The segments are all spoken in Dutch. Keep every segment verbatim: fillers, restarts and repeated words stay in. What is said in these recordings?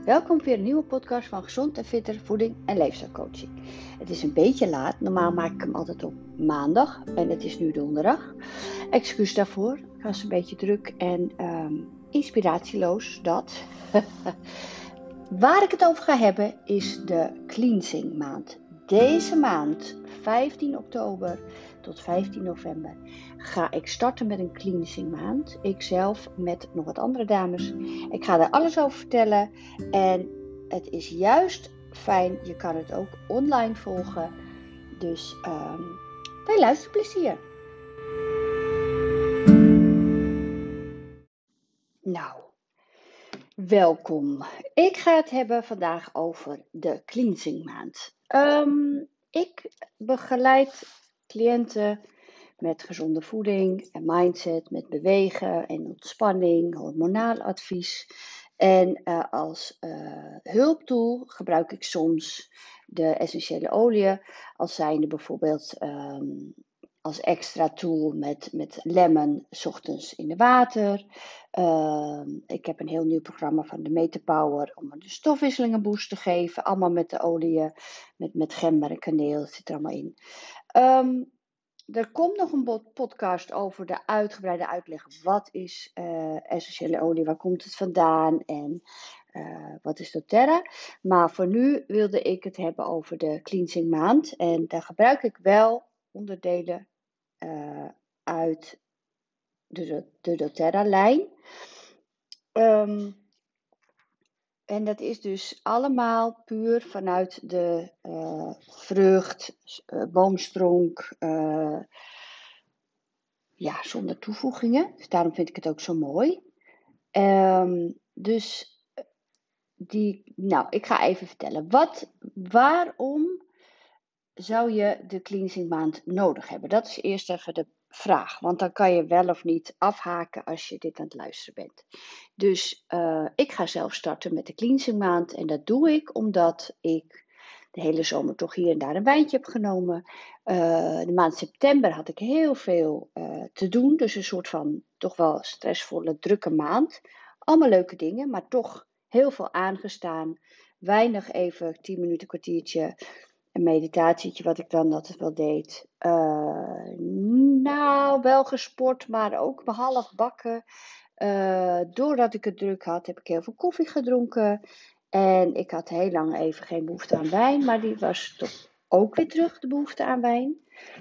Welkom weer een nieuwe podcast van Gezond en Fitter Voeding en Leefstijlcoaching. Het is een beetje laat, normaal maak ik hem altijd op maandag en het is nu donderdag. Excuus daarvoor, ik was een beetje druk en um, inspiratieloos, dat. Waar ik het over ga hebben is de cleansing maand. Deze maand, vijftien oktober tot vijftien november, ga ik starten met een cleansing maand. Ikzelf met nog wat andere dames. Ik ga daar alles over vertellen. En het is juist fijn, je kan het ook online volgen. Dus um, veel luisterplezier. Nou, welkom. Ik ga het hebben vandaag over de cleansing maand. Um, ik begeleid cliënten met gezonde voeding en mindset, met bewegen en ontspanning, hormonaal advies. En uh, als uh, hulptool gebruik ik soms de essentiële oliën, als zijnde bijvoorbeeld um, als extra tool met, met lemon 's ochtends in de water. Uh, ik heb een heel nieuw programma van de Metapower om de stofwisseling een boost te geven. Allemaal met de oliën, met, met gember en kaneel, dat zit er allemaal in. Um, Er komt nog een podcast over de uitgebreide uitleg. Wat is uh, essentiële olie? Waar komt het vandaan? En uh, wat is doTERRA? Maar voor nu wilde ik het hebben over de cleansing maand. En daar gebruik ik wel onderdelen uh, uit de, de doTERRA lijn. Um, En dat is dus allemaal puur vanuit de uh, vrucht, uh, boomstronk, uh, ja, zonder toevoegingen. Dus daarom vind ik het ook zo mooi. Um, dus die, nou, ik ga even vertellen. Wat, waarom zou je de cleansing maand nodig hebben? Dat is eerst even de vraag. Want dan kan je wel of niet afhaken als je dit aan het luisteren bent. Dus uh, ik ga zelf starten met de cleansing maand. En dat doe ik omdat ik de hele zomer toch hier en daar een wijntje heb genomen. Uh, de maand september had ik heel veel uh, te doen. Dus een soort van toch wel stressvolle, drukke maand. Allemaal leuke dingen, maar toch heel veel aangestaan. Weinig even tien minuten, kwartiertje. Een meditatietje wat ik dan altijd wel deed. Uh, nou, wel gesport, maar ook half bakken. Uh, doordat ik het druk had, heb ik heel veel koffie gedronken. En ik had heel lang even geen behoefte aan wijn. Maar die was toch ook weer terug, de behoefte aan wijn.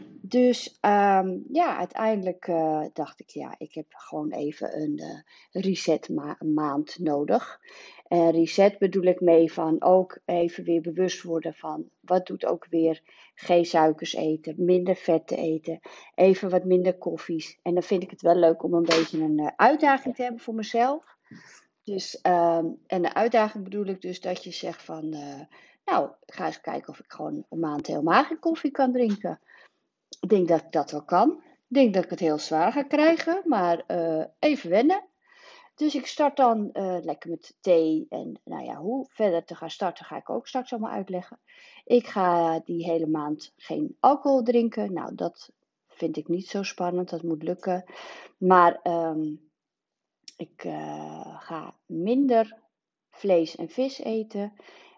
Dus um, ja, uiteindelijk uh, dacht ik, ja, ik heb gewoon even een uh, reset ma- maand nodig. En reset bedoel ik mee van ook even weer bewust worden van wat doet ook weer geen suikers eten, minder vet te eten, even wat minder koffies. En dan vind ik het wel leuk om een beetje een uh, uitdaging te hebben voor mezelf. Dus, um, en de uitdaging bedoel ik dus dat je zegt van, uh, nou, ga eens kijken of ik gewoon een maand helemaal geen koffie kan drinken. Ik denk dat ik dat wel kan. Ik denk dat ik het heel zwaar ga krijgen, maar uh, even wennen. Dus ik start dan uh, lekker met thee. En nou ja, hoe verder te gaan starten ga ik ook straks allemaal uitleggen. Ik ga die hele maand geen alcohol drinken. Nou, dat vind ik niet zo spannend. Dat moet lukken. Maar um, ik uh, ga minder vlees en vis eten.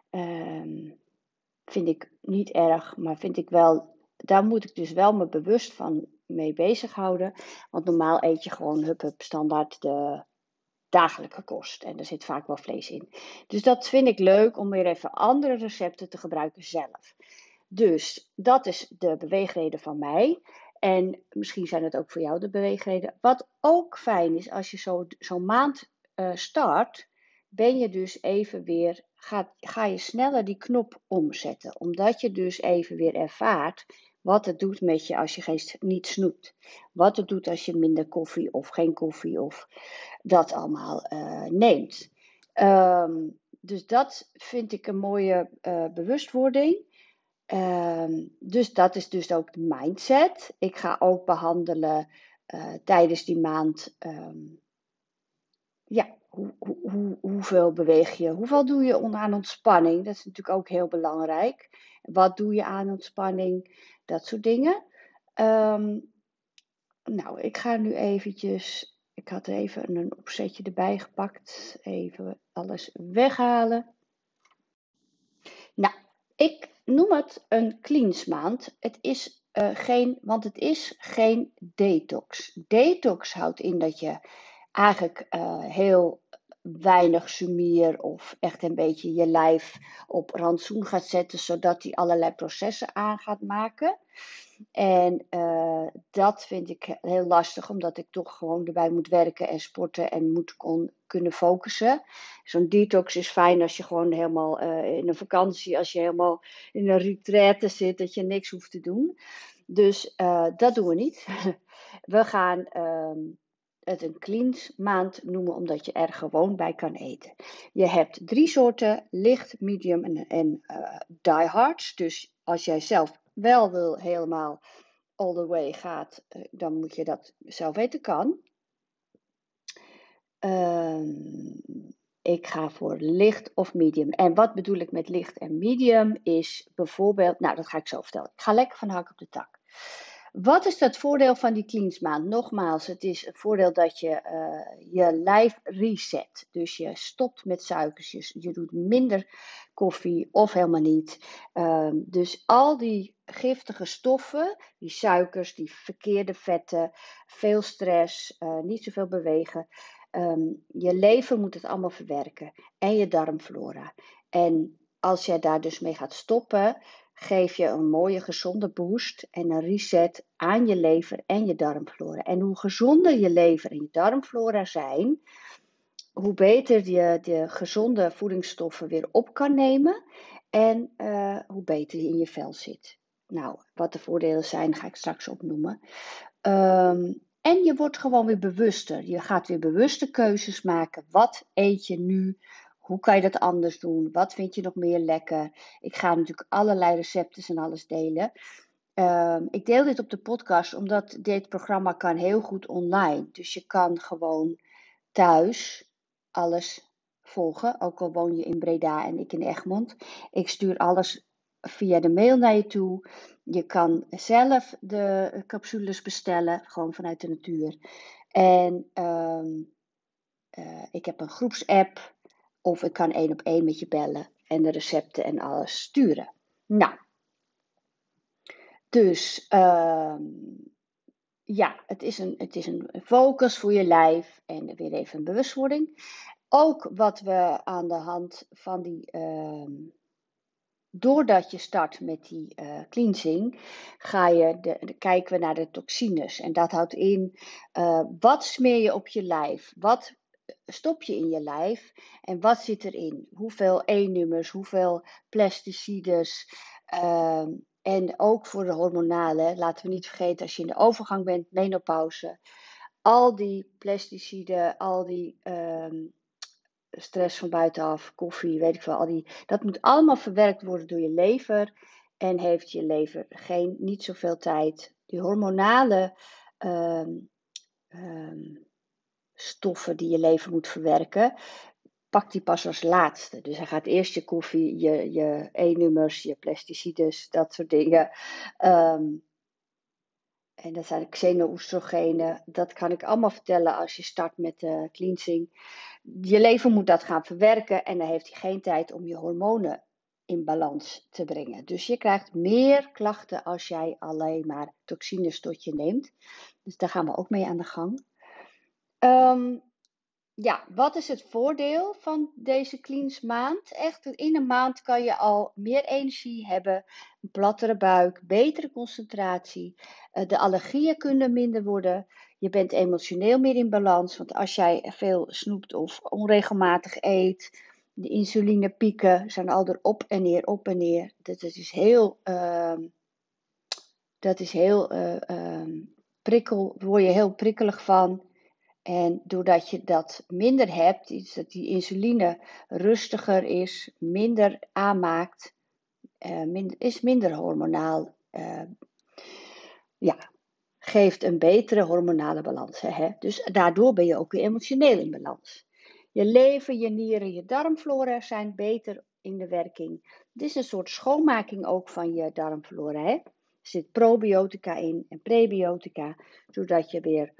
Um, vind ik niet erg, maar vind ik wel... Daar moet ik dus wel me bewust van mee bezighouden. Want normaal eet je gewoon hup hup standaard de dagelijkse kost. En er zit vaak wel vlees in. Dus dat vind ik leuk om weer even andere recepten te gebruiken zelf. Dus dat is de beweegreden van mij. En misschien zijn het ook voor jou de beweegreden. Wat ook fijn is als je zo, zo'n maand uh, start, ben je dus even weer, ga, ga je sneller die knop omzetten. Omdat je dus even weer ervaart wat het doet met je als je geen, niet snoept. Wat het doet als je minder koffie of geen koffie of dat allemaal uh, neemt. Um, dus dat vind ik een mooie uh, bewustwording. Um, dus dat is dus ook de mindset. Ik ga ook behandelen uh, tijdens die maand. Um, ja, hoe, hoe, hoe, hoeveel beweeg je? Hoeveel doe je aan ontspanning? Dat is natuurlijk ook heel belangrijk. Wat doe je aan ontspanning? Dat soort dingen. Um, nou, ik ga nu eventjes... Ik had even een opzetje erbij gepakt. Even alles weghalen. Nou, ik noem het een cleansmaand. Het is uh, geen, want het is geen detox. Detox houdt in dat je eigenlijk uh, heel weinig sumier of echt een beetje je lijf op rantsoen gaat zetten, zodat die allerlei processen aan gaat maken. En uh, dat vind ik heel lastig, omdat ik toch gewoon erbij moet werken en sporten en moet kon, kunnen focussen. Zo'n detox is fijn als je gewoon helemaal uh, in een vakantie, als je helemaal in een retraite zit, dat je niks hoeft te doen. Dus uh, dat doen we niet. We gaan uh, het een cleans maand noemen, omdat je er gewoon bij kan eten. Je hebt drie soorten, licht, medium en, en uh, diehards. Dus als jij zelf wel wil helemaal all the way gaat, uh, dan moet je dat zelf weten kan. Uh, ik ga voor licht of medium. En wat bedoel ik met licht en medium is bijvoorbeeld, nou dat ga ik zo vertellen. Ik ga lekker van hak op de tak. Wat is het voordeel van die cleansmaand? Nogmaals, het is het voordeel dat je uh, je lijf reset. Dus je stopt met suikers, je, je doet minder koffie of helemaal niet. Uh, dus al die giftige stoffen, die suikers, die verkeerde vetten, veel stress, uh, niet zoveel bewegen. Um, je lever moet het allemaal verwerken en je darmflora. En als jij daar dus mee gaat stoppen, geef je een mooie gezonde boost en een reset aan je lever en je darmflora. En hoe gezonder je lever en je darmflora zijn, hoe beter je de gezonde voedingsstoffen weer op kan nemen en uh, hoe beter je in je vel zit. Nou, wat de voordelen zijn, ga ik straks opnoemen. Um, en je wordt gewoon weer bewuster. Je gaat weer bewuste keuzes maken. Wat eet je nu? Hoe kan je dat anders doen? Wat vind je nog meer lekker? Ik ga natuurlijk allerlei recepten en alles delen. Um, ik deel dit op de podcast omdat dit programma kan heel goed online. Dus je kan gewoon thuis alles volgen. Ook al woon je in Breda en ik in Egmond. Ik stuur alles via de mail naar je toe. Je kan zelf de capsules bestellen, gewoon vanuit de natuur. En um, uh, ik heb een groepsapp. Of ik kan één op één met je bellen. En de recepten en alles sturen. Nou. Dus um, ja, het is, een, het is een focus voor je lijf. En weer even een bewustwording. Ook wat we aan de hand van die... Um, Doordat je start met die uh, cleansing, ga je de, de, kijken we naar de toxines. En dat houdt in, uh, wat smeer je op je lijf? Wat stop je in je lijf? En wat zit erin? Hoeveel E-nummers, hoeveel plasticides? Uh, en ook voor de hormonale, laten we niet vergeten als je in de overgang bent, menopauze. Al die pesticiden, al die... Um, stress van buitenaf, koffie, weet ik veel, al die, dat moet allemaal verwerkt worden door je lever en heeft je lever geen, niet zoveel tijd. Die hormonale um, um, stoffen die je lever moet verwerken, pakt die pas als laatste. Dus hij gaat eerst je koffie, je, je E-nummers, je plasticides, dat soort dingen. Um, En dat zijn xeno-oestrogenen. Dat kan ik allemaal vertellen als je start met de cleansing. Je lever moet dat gaan verwerken en dan heeft hij geen tijd om je hormonen in balans te brengen. Dus je krijgt meer klachten als jij alleen maar toxines tot je neemt. Dus daar gaan we ook mee aan de gang. Um, Ja, wat is het voordeel van deze cleans maand? Echt, in een maand kan je al meer energie hebben, een plattere buik, betere concentratie. De allergieën kunnen minder worden. Je bent emotioneel meer in balans, want als jij veel snoept of onregelmatig eet, de insulinepieken zijn al erop en neer, op en neer. Dat is heel, uh, dat is heel uh, uh, prikkel, daar word je heel prikkelig van. En doordat je dat minder hebt, is dat die insuline rustiger is, minder aanmaakt, uh, minder, is minder hormonaal. Uh, ja, geeft een betere hormonale balans. Hè? Dus daardoor ben je ook weer emotioneel in balans. Je lever, je nieren, je darmflora zijn beter in de werking. Het is een soort schoonmaking ook van je darmflora. Hè? Er zit probiotica in en prebiotica, zodat je weer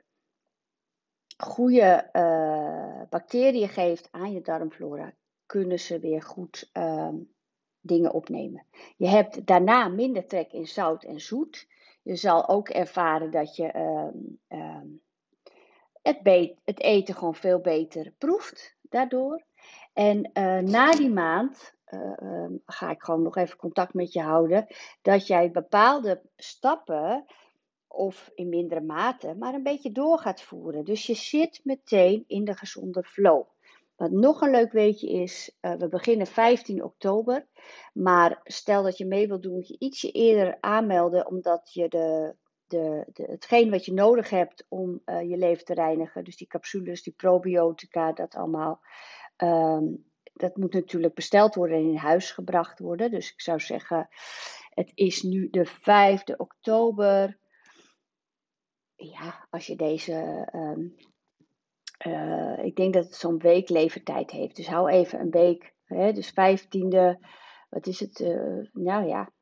goede uh, bacteriën geeft aan je darmflora, kunnen ze weer goed uh, dingen opnemen. Je hebt daarna minder trek in zout en zoet. Je zal ook ervaren dat je um, um, het, be- het eten gewoon veel beter proeft daardoor. En uh, na die maand uh, um, ga ik gewoon nog even contact met je houden. Dat jij bepaalde stappen, of in mindere mate, maar een beetje door gaat voeren. Dus je zit meteen in de gezonde flow. Wat nog een leuk weetje is, uh, we beginnen vijftien oktober. Maar stel dat je mee wilt doen, moet je ietsje eerder aanmelden, omdat je de, de, de, hetgeen wat je nodig hebt om uh, je leven te reinigen, dus die capsules, die probiotica, dat allemaal, um, dat moet natuurlijk besteld worden en in huis gebracht worden. Dus ik zou zeggen, het is nu de vijfde oktober. Ja, als je deze, um, uh, ik denk dat het zo'n week levertijd heeft. Dus hou even een week, hè, dus vijftiende, wat is het? Uh, nou ja,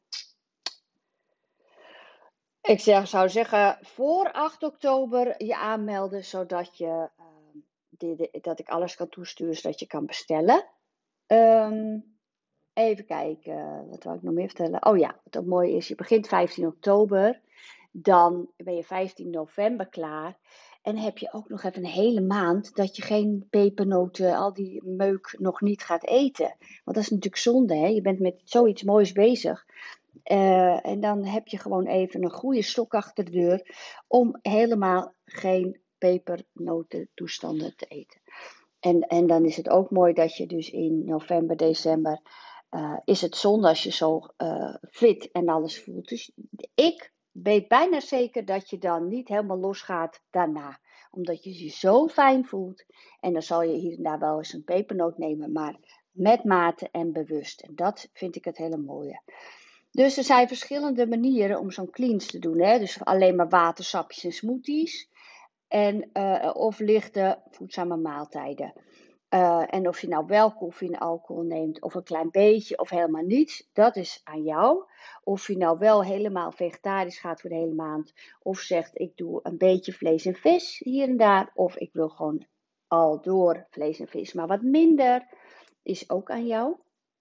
ik zeg, zou zeggen voor acht oktober je aanmelden, zodat je, uh, de, de, dat ik alles kan toesturen, zodat je kan bestellen. Um, even kijken, wat wil ik nog meer vertellen? Oh ja, wat ook mooi is, je begint vijftien oktober. Dan ben je vijftien november klaar. En heb je ook nog even een hele maand dat je geen pepernoten, al die meuk nog niet gaat eten. Want dat is natuurlijk zonde, hè? Je bent met zoiets moois bezig. Uh, en dan heb je gewoon even een goede stok achter de deur om helemaal geen pepernoten toestanden te eten. En, en dan is het ook mooi dat je dus in november, december, uh, is het zonde als je zo uh, fit en alles voelt. Dus ik weet bijna zeker dat je dan niet helemaal losgaat daarna. Omdat je je zo fijn voelt. En dan zal je hier en daar wel eens een pepernoot nemen, maar met mate en bewust. En dat vind ik het hele mooie. Dus er zijn verschillende manieren om zo'n cleanse te doen. Hè? Dus alleen maar watersapjes en smoothies. En, uh, of lichte voedzame maaltijden. Uh, en of je nou wel koffie en alcohol neemt, of een klein beetje, of helemaal niets, dat is aan jou. Of je nou wel helemaal vegetarisch gaat voor de hele maand, of zegt ik doe een beetje vlees en vis hier en daar, of ik wil gewoon al door vlees en vis, maar wat minder, is ook aan jou.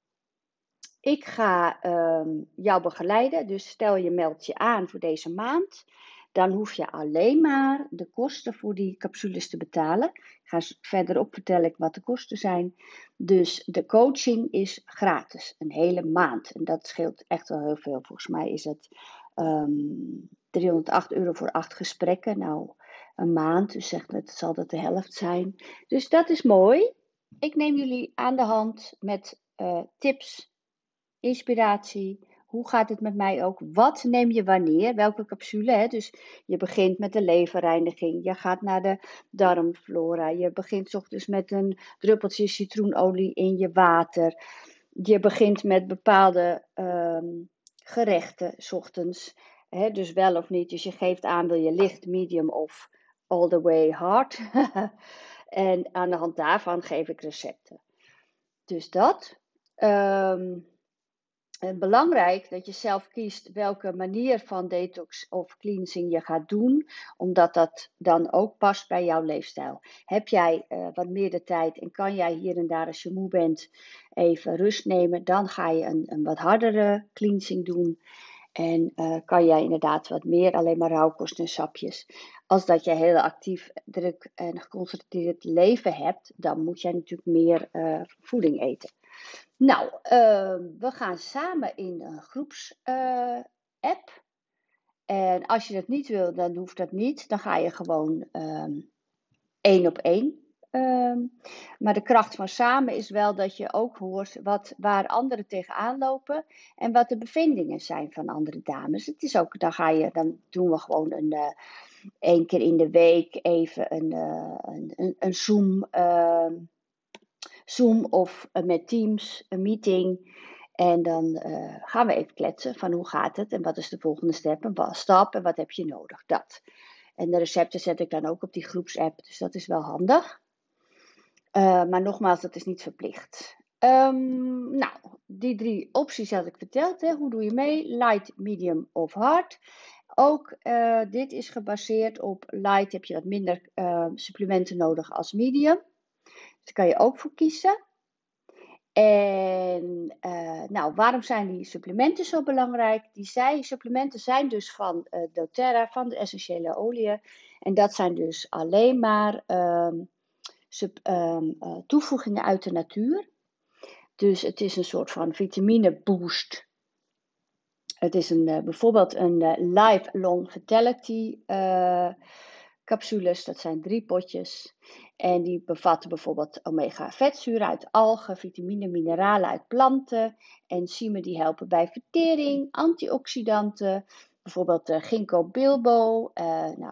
Ik ga um, jou begeleiden, dus stel je meldt je aan voor deze maand. Dan hoef je alleen maar de kosten voor die capsules te betalen. Ik ga verderop vertellen wat de kosten zijn. Dus de coaching is gratis, een hele maand. En dat scheelt echt wel heel veel. Volgens mij is het um, driehonderdacht euro voor acht gesprekken. Nou, een maand, dus zeg het zal dat de helft zijn. Dus dat is mooi. Ik neem jullie aan de hand met uh, tips, inspiratie. Hoe gaat het met mij ook? Wat neem je wanneer? Welke capsule? Hè? Dus je begint met de leverreiniging. Je gaat naar de darmflora. Je begint 's ochtends met een druppeltje citroenolie in je water. Je begint met bepaalde um, gerechten 's ochtends. Hè? Dus wel of niet. Dus je geeft aan, wil je licht, medium of all the way hard. En aan de hand daarvan geef ik recepten. Dus dat. Um, En belangrijk dat je zelf kiest welke manier van detox of cleansing je gaat doen, omdat dat dan ook past bij jouw leefstijl. Heb jij uh, wat meer de tijd en kan jij hier en daar als je moe bent even rust nemen, dan ga je een, een wat hardere cleansing doen. En uh, kan jij inderdaad wat meer alleen maar rauwkost en sapjes. Als dat je heel actief, druk en geconcentreerd leven hebt, dan moet jij natuurlijk meer uh, voeding eten. Nou, uh, we gaan samen in een groepsapp. Uh, en als je dat niet wil, dan hoeft dat niet. Dan ga je gewoon um, één op één. Um, maar de kracht van samen is wel dat je ook hoort wat, waar anderen tegenaan lopen en wat de bevindingen zijn van andere dames. Het is ook, dan, ga je, dan doen we gewoon een, uh, één keer in de week even een, uh, een, een, een Zoom, uh, Zoom of uh, met Teams, een meeting. En dan uh, gaan we even kletsen van hoe gaat het en wat is de volgende stap en wat, stap en wat heb je nodig. Dat. En de recepten zet ik dan ook op die groepsapp, dus dat is wel handig. Uh, maar nogmaals, dat is niet verplicht. Um, nou, die drie opties had ik verteld. Hè. Hoe doe je mee? Light, medium of hard. Ook uh, dit is gebaseerd op light heb je wat minder uh, supplementen nodig als medium. Dus daar kan je ook voor kiezen. En uh, nou, waarom zijn die supplementen zo belangrijk? Die zij, supplementen zijn dus van uh, doTERRA, van de essentiële oliën. En dat zijn dus alleen maar um, sub, um, uh, toevoegingen uit de natuur. Dus het is een soort van vitamine boost. Het is een, uh, bijvoorbeeld een uh, lifelong vitality uh, capsules. Dat zijn drie potjes. En die bevatten bijvoorbeeld omega vetzuren uit algen, vitamine, mineralen uit planten, enzymen die helpen bij vertering, antioxidanten, bijvoorbeeld uh, ginkgo biloba, uh, nou,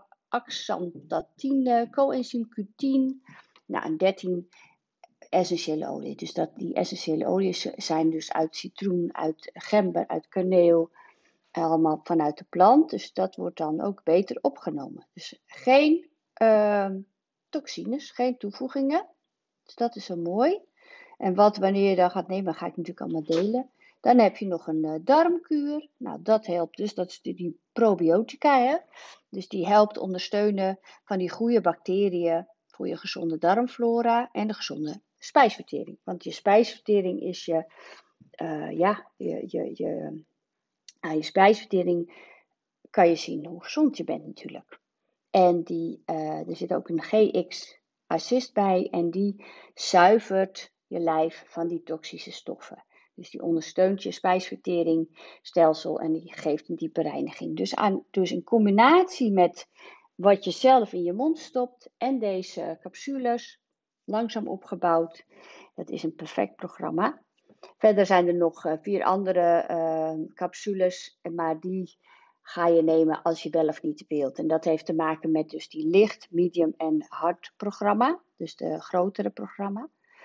axanthatine, coenzym Q tien, nou, en dertien essentiële olie. Dus dat, die essentiële oliën zijn dus uit citroen, uit gember, uit kaneel, allemaal vanuit de plant. Dus dat wordt dan ook beter opgenomen. Dus geen uh, toxines, geen toevoegingen. Dus dat is zo mooi. En wat wanneer je dat gaat nemen, ga ik natuurlijk allemaal delen. Dan heb je nog een uh, darmkuur. Nou, dat helpt dus. Dat is die, die probiotica. Hè? Dus die helpt ondersteunen van die goede bacteriën voor je gezonde darmflora en de gezonde spijsvertering. Want je spijsvertering is je, uh, ja, je, je, je, aan je spijsvertering kan je zien hoe gezond je bent natuurlijk. En die, uh, er zit ook een G X-assist bij en die zuivert je lijf van die toxische stoffen. Dus die ondersteunt je spijsverteringsstelsel en die geeft een diepe reiniging. Dus, aan, dus in combinatie met wat je zelf in je mond stopt en deze capsules, langzaam opgebouwd, dat is een perfect programma. Verder zijn er nog uh, vier andere uh, capsules, maar die ga je nemen als je wel of niet wilt. En dat heeft te maken met dus die licht, medium en hard programma. Dus de grotere programma.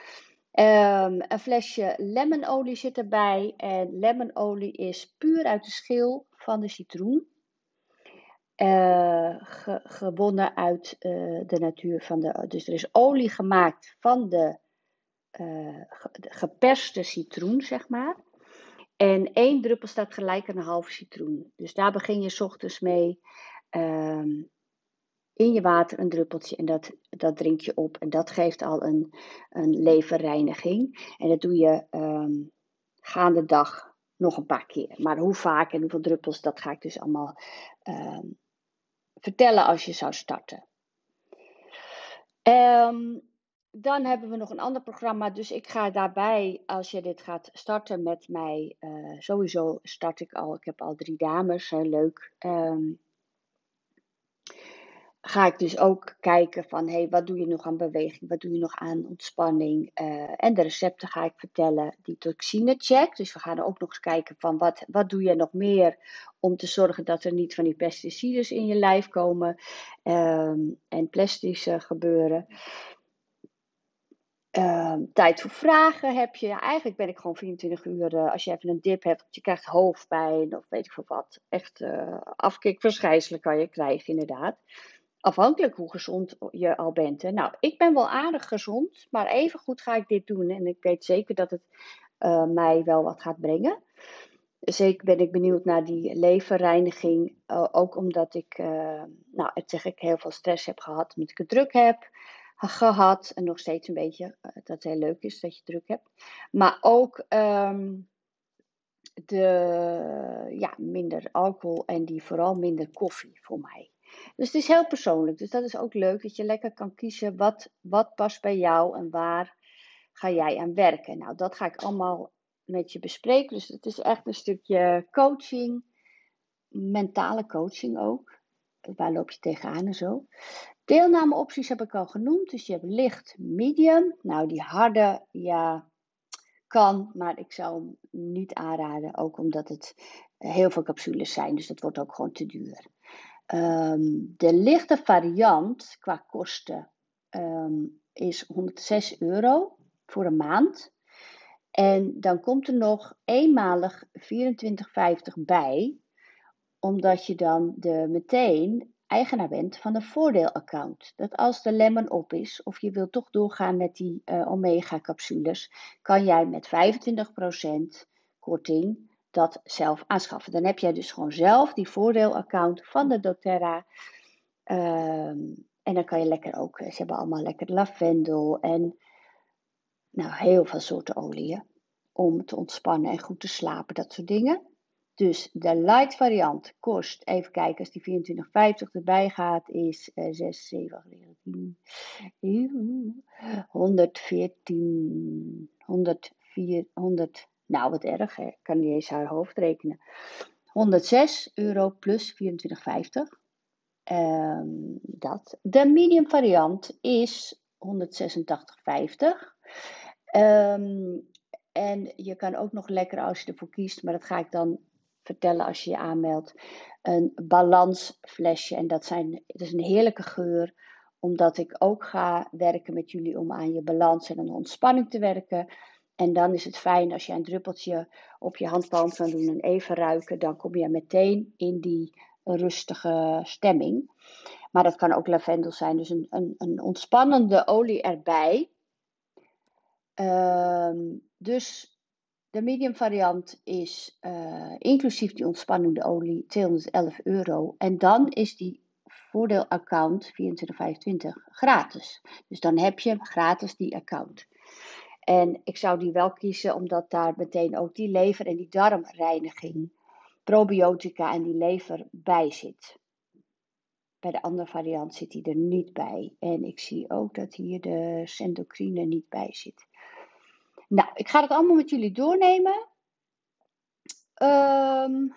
Um, een flesje lemonolie zit erbij. En lemonolie is puur uit de schil van de citroen. Uh, ge, gewonnen uit uh, de natuur van de... Dus er is olie gemaakt van de, uh, ge, de geperste citroen, zeg maar. En één druppel staat gelijk aan een halve citroen. Dus daar begin je 's ochtends mee. Um, in je water een druppeltje en dat, dat drink je op. En dat geeft al een, een leverreiniging. En dat doe je um, gaande dag nog een paar keer. Maar hoe vaak en hoeveel druppels, dat ga ik dus allemaal um, vertellen als je zou starten. Um, Dan hebben we nog een ander programma. Dus ik ga daarbij, als je dit gaat starten met mij, uh, sowieso start ik al. Ik heb al drie dames, heel leuk. Um, ga ik dus ook kijken van, hey, wat doe je nog aan beweging? Wat doe je nog aan ontspanning? Uh, en de recepten ga ik vertellen. Die toxine check. Dus we gaan er ook nog eens kijken van, wat, wat doe je nog meer om te zorgen dat er niet van die pesticides in je lijf komen. Um, en plastische gebeuren. Uh, tijd voor vragen heb je. Ja, eigenlijk ben ik gewoon vierentwintig uur, uh, als je even een dip hebt, je krijgt hoofdpijn of weet ik veel wat. Echt uh, afkikverschijnselen kan je krijgen inderdaad. Afhankelijk hoe gezond je al bent. Hè. Nou, ik ben wel aardig gezond, maar even goed ga ik dit doen. En ik weet zeker dat het uh, mij wel wat gaat brengen. Zeker ben ik benieuwd naar die leverreiniging. Uh, ook omdat ik, uh, nou, het zeg ik, heel veel stress heb gehad. Omdat ik het druk heb gehad. En nog steeds een beetje. Uh, dat het heel leuk is dat je druk hebt. Maar ook um, de, ja, minder alcohol en die vooral minder koffie voor mij. Dus het is heel persoonlijk. Dus dat is ook leuk dat je lekker kan kiezen wat, wat past bij jou en waar ga jij aan werken. Nou, dat ga ik allemaal met je bespreken. Dus het is echt een stukje coaching, mentale coaching ook. Waar loop je tegenaan en zo. Deelnameopties heb ik al genoemd. Dus je hebt licht, medium. Nou, die harde, ja, kan, maar ik zou hem niet aanraden. Ook omdat het heel veel capsules zijn. Dus dat wordt ook gewoon te duur. Um, de lichte variant qua kosten um, is honderdzes euro voor een maand. En dan komt er nog eenmalig vierentwintig vijftig bij, omdat je dan de, meteen eigenaar bent van een voordeelaccount. Dat als de lemon op is, of je wilt toch doorgaan met die uh, omega capsules, kan jij met vijfentwintig procent korting dat zelf aanschaffen. Dan heb jij dus gewoon zelf die voordeelaccount van de doTERRA. Um, en dan kan je lekker ook, ze hebben allemaal lekker lavendel en Nou, heel veel soorten oliën om te ontspannen en goed te slapen, dat soort dingen. Dus de light variant kost, even kijken, als die vierentwintig vijftig erbij gaat, is uh, zes, zeven, negen, honderdveertien, honderdvier, honderd, nou wat erg, hè? Ik kan niet eens haar hoofd rekenen. honderdzes euro plus vierentwintig vijftig. Um, dat. De medium variant is honderdzesentachtig vijftig. Um, en je kan ook nog lekker, als je ervoor kiest, maar dat ga ik dan vertellen als je je aanmeldt, een balansflesje. En dat, zijn, dat is een heerlijke geur, omdat ik ook ga werken met jullie om aan je balans en aan de ontspanning te werken. En dan is het fijn als je een druppeltje op je handpalm kan doen en even ruiken. Dan kom je meteen in die rustige stemming. Maar dat kan ook lavendel zijn, dus een, een, een ontspannende olie erbij. Um, dus de medium variant is uh, inclusief die ontspannende olie tweehonderdelf euro. En dan is die voordeelaccount vierentwintig vijfentwintig gratis. Dus dan heb je gratis die account. En ik zou die wel kiezen omdat daar meteen ook die lever- en die darmreiniging, probiotica en die lever bij zit. Bij de andere variant zit die er niet bij. En ik zie ook dat hier de endocrine niet bij zit. Nou, ik ga het allemaal met jullie doornemen. Um,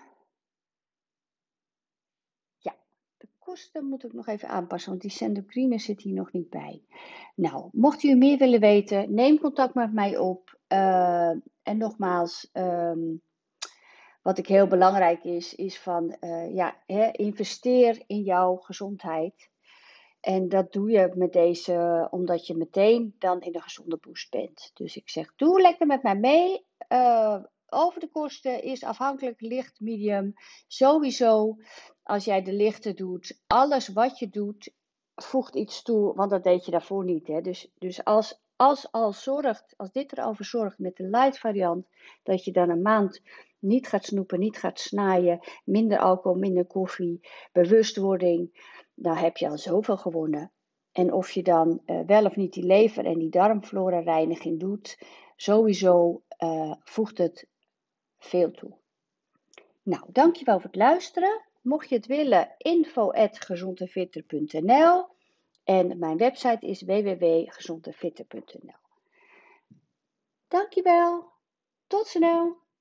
ja, de kosten moet ik nog even aanpassen, want die endocrine zit hier nog niet bij. Nou, mocht u meer willen weten, neem contact met mij op. Uh, en nogmaals, um, wat ik heel belangrijk is, is van uh, ja, hè, investeer in jouw gezondheid. En dat doe je met deze, omdat je meteen dan in de gezonde boost bent. Dus ik zeg, doe lekker met mij mee. Uh, over de kosten is afhankelijk licht, medium. Sowieso, als jij de lichte doet, alles wat je doet, voegt iets toe. Want dat deed je daarvoor niet. Hè? Dus, dus als, als, als, zorgt, als dit erover zorgt met de light variant, dat je dan een maand niet gaat snoepen, niet gaat snaaien, minder alcohol, minder koffie, bewustwording, dan heb je al zoveel gewonnen. En of je dan uh, wel of niet die lever- en die darmflora reiniging doet, sowieso uh, voegt het veel toe. Nou, dankjewel voor het luisteren. Mocht je het willen, info at gezondefitter punt n l en mijn website is w w w punt gezondefitter punt n l. Dankjewel. Tot snel.